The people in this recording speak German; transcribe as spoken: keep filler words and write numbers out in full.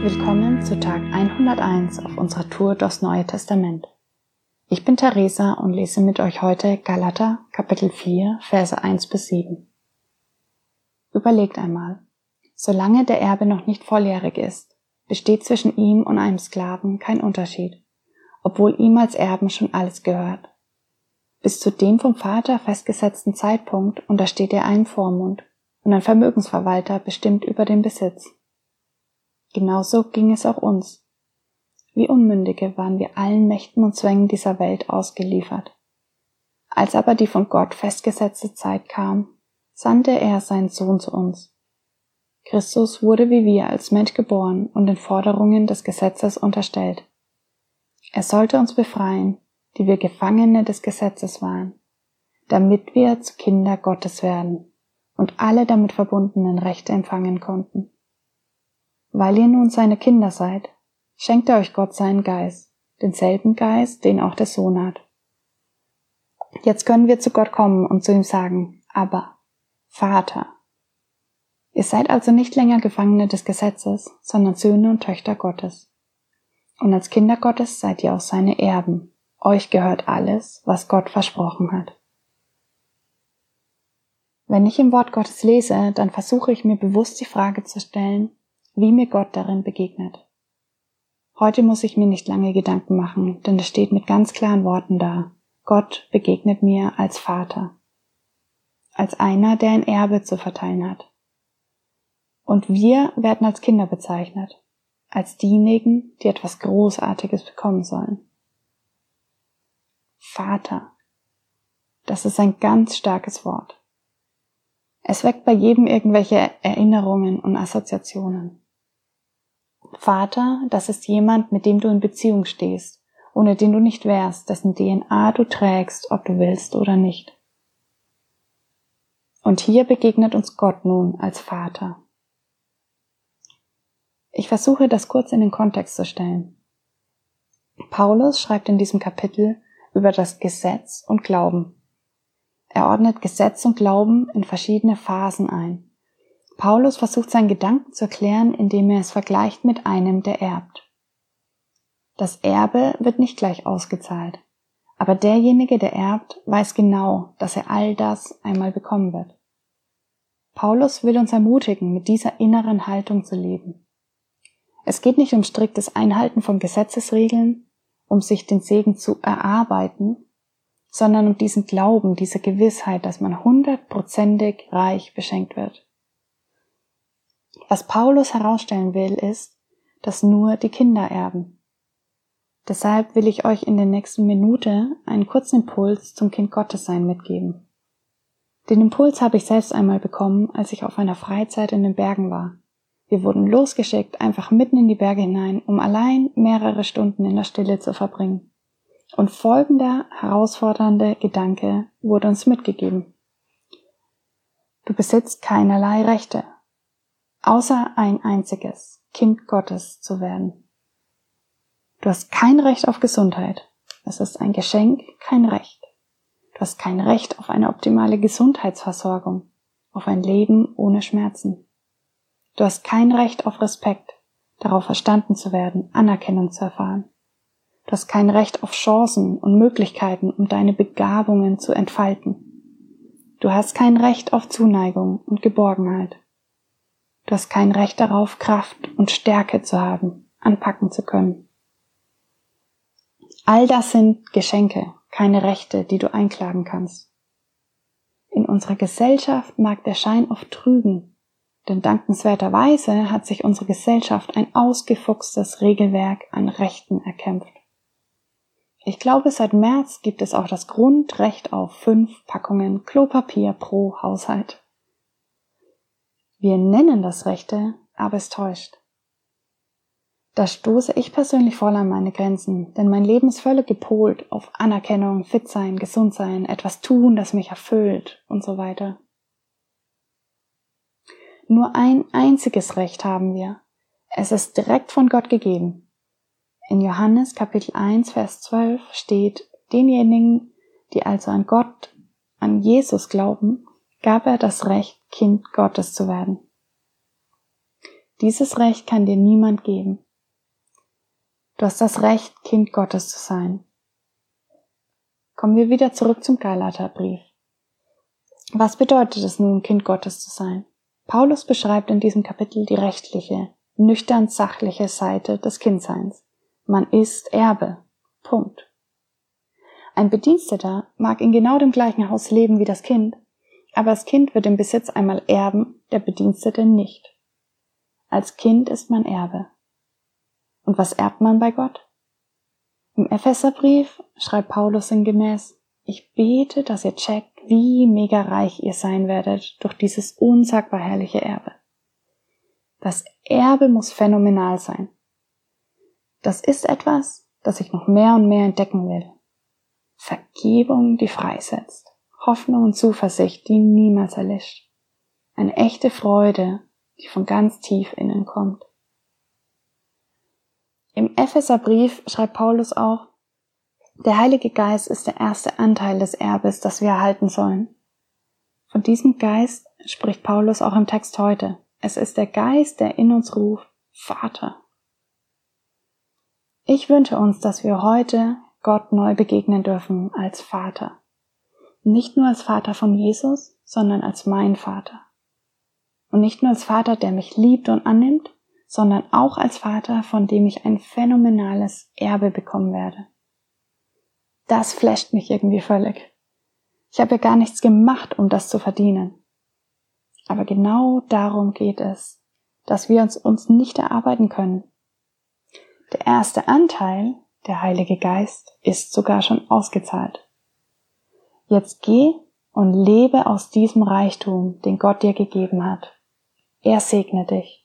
Willkommen zu Tag hunderteins auf unserer Tour durchs Neue Testament. Ich bin Theresa und lese mit euch heute Galater, Kapitel vier, Verse eins bis sieben. Überlegt einmal, solange der Erbe noch nicht volljährig ist, besteht zwischen ihm und einem Sklaven kein Unterschied, obwohl ihm als Erben schon alles gehört. Bis zu dem vom Vater festgesetzten Zeitpunkt untersteht er einem Vormund und ein Vermögensverwalter bestimmt über den Besitz. Genauso ging es auch uns. Wie Unmündige waren wir allen Mächten und Zwängen dieser Welt ausgeliefert. Als aber die von Gott festgesetzte Zeit kam, sandte er seinen Sohn zu uns. Christus wurde wie wir als Mensch geboren und den Forderungen des Gesetzes unterstellt. Er sollte uns befreien, die wir Gefangene des Gesetzes waren, damit wir zu Kinder Gottes werden und alle damit verbundenen Rechte empfangen konnten. Weil ihr nun seine Kinder seid, schenkt er euch Gott seinen Geist, denselben Geist, den auch der Sohn hat. Jetzt können wir zu Gott kommen und zu ihm sagen, aber Vater. Ihr seid also nicht länger Gefangene des Gesetzes, sondern Söhne und Töchter Gottes. Und als Kinder Gottes seid ihr auch seine Erben. Euch gehört alles, was Gott versprochen hat. Wenn ich im Wort Gottes lese, dann versuche ich mir bewusst die Frage zu stellen, wie mir Gott darin begegnet. Heute muss ich mir nicht lange Gedanken machen, denn es steht mit ganz klaren Worten da. Gott begegnet mir als Vater. Als einer, der ein Erbe zu verteilen hat. Und wir werden als Kinder bezeichnet. Als diejenigen, die etwas Großartiges bekommen sollen. Vater. Das ist ein ganz starkes Wort. Es weckt bei jedem irgendwelche Erinnerungen und Assoziationen. Vater, das ist jemand, mit dem du in Beziehung stehst, ohne den du nicht wärst, dessen D N A du trägst, ob du willst oder nicht. Und hier begegnet uns Gott nun als Vater. Ich versuche, das kurz in den Kontext zu stellen. Paulus schreibt in diesem Kapitel über das Gesetz und Glauben. Er ordnet Gesetz und Glauben in verschiedene Phasen ein. Paulus versucht seinen Gedanken zu erklären, indem er es vergleicht mit einem, der erbt. Das Erbe wird nicht gleich ausgezahlt, aber derjenige, der erbt, weiß genau, dass er all das einmal bekommen wird. Paulus will uns ermutigen, mit dieser inneren Haltung zu leben. Es geht nicht um striktes Einhalten von Gesetzesregeln, um sich den Segen zu erarbeiten, sondern um diesen Glauben, diese Gewissheit, dass man hundertprozentig reich beschenkt wird. Was Paulus herausstellen will, ist, dass nur die Kinder erben. Deshalb will ich euch in der nächsten Minute einen kurzen Impuls zum Kind Gottes sein mitgeben. Den Impuls habe ich selbst einmal bekommen, als ich auf einer Freizeit in den Bergen war. Wir wurden losgeschickt, einfach mitten in die Berge hinein, um allein mehrere Stunden in der Stille zu verbringen. Und folgender herausfordernde Gedanke wurde uns mitgegeben. Du besitzt keinerlei Rechte, außer ein einziges, Kind Gottes zu werden. Du hast kein Recht auf Gesundheit. Es ist ein Geschenk, kein Recht. Du hast kein Recht auf eine optimale Gesundheitsversorgung, auf ein Leben ohne Schmerzen. Du hast kein Recht auf Respekt, darauf verstanden zu werden, Anerkennung zu erfahren. Du hast kein Recht auf Chancen und Möglichkeiten, um deine Begabungen zu entfalten. Du hast kein Recht auf Zuneigung und Geborgenheit. Du hast kein Recht darauf, Kraft und Stärke zu haben, anpacken zu können. All das sind Geschenke, keine Rechte, die du einklagen kannst. In unserer Gesellschaft mag der Schein oft trügen, denn dankenswerterweise hat sich unsere Gesellschaft ein ausgefuchstes Regelwerk an Rechten erkämpft. Ich glaube, seit März gibt es auch das Grundrecht auf fünf Packungen Klopapier pro Haushalt. Wir nennen das Rechte, aber es täuscht. Da stoße ich persönlich voll an meine Grenzen, denn mein Leben ist völlig gepolt auf Anerkennung, fit sein, gesund sein, etwas tun, das mich erfüllt und so weiter. Nur ein einziges Recht haben wir. Es ist direkt von Gott gegeben. In Johannes Kapitel eins, Vers zwölf steht, denjenigen, die also an Gott, an Jesus glauben, gab er das Recht, Kind Gottes zu werden. Dieses Recht kann dir niemand geben. Du hast das Recht, Kind Gottes zu sein. Kommen wir wieder zurück zum Galaterbrief. Was bedeutet es nun, Kind Gottes zu sein? Paulus beschreibt in diesem Kapitel die rechtliche, nüchtern sachliche Seite des Kindseins. Man ist Erbe. Punkt. Ein Bediensteter mag in genau dem gleichen Haus leben wie das Kind, aber das Kind wird den Besitz einmal erben, der Bedienstete nicht. Als Kind ist man Erbe. Und was erbt man bei Gott? Im Epheserbrief schreibt Paulus sinngemäß: Ich bete, dass ihr checkt, wie mega reich ihr sein werdet durch dieses unsagbar herrliche Erbe. Das Erbe muss phänomenal sein. Das ist etwas, das ich noch mehr und mehr entdecken will. Vergebung, die freisetzt. Hoffnung und Zuversicht, die niemals erlischt. Eine echte Freude, die von ganz tief innen kommt. Im Epheserbrief schreibt Paulus auch: Der Heilige Geist ist der erste Anteil des Erbes, das wir erhalten sollen. Von diesem Geist spricht Paulus auch im Text heute. Es ist der Geist, der in uns ruft: Vater. Ich wünsche uns, dass wir heute Gott neu begegnen dürfen als Vater. Nicht nur als Vater von Jesus, sondern als mein Vater. Und nicht nur als Vater, der mich liebt und annimmt, sondern auch als Vater, von dem ich ein phänomenales Erbe bekommen werde. Das flasht mich irgendwie völlig. Ich habe ja gar nichts gemacht, um das zu verdienen. Aber genau darum geht es, dass wir uns, uns nicht erarbeiten können. Der erste Anteil, der Heilige Geist, ist sogar schon ausgezahlt. Jetzt geh und lebe aus diesem Reichtum, den Gott dir gegeben hat. Er segne dich.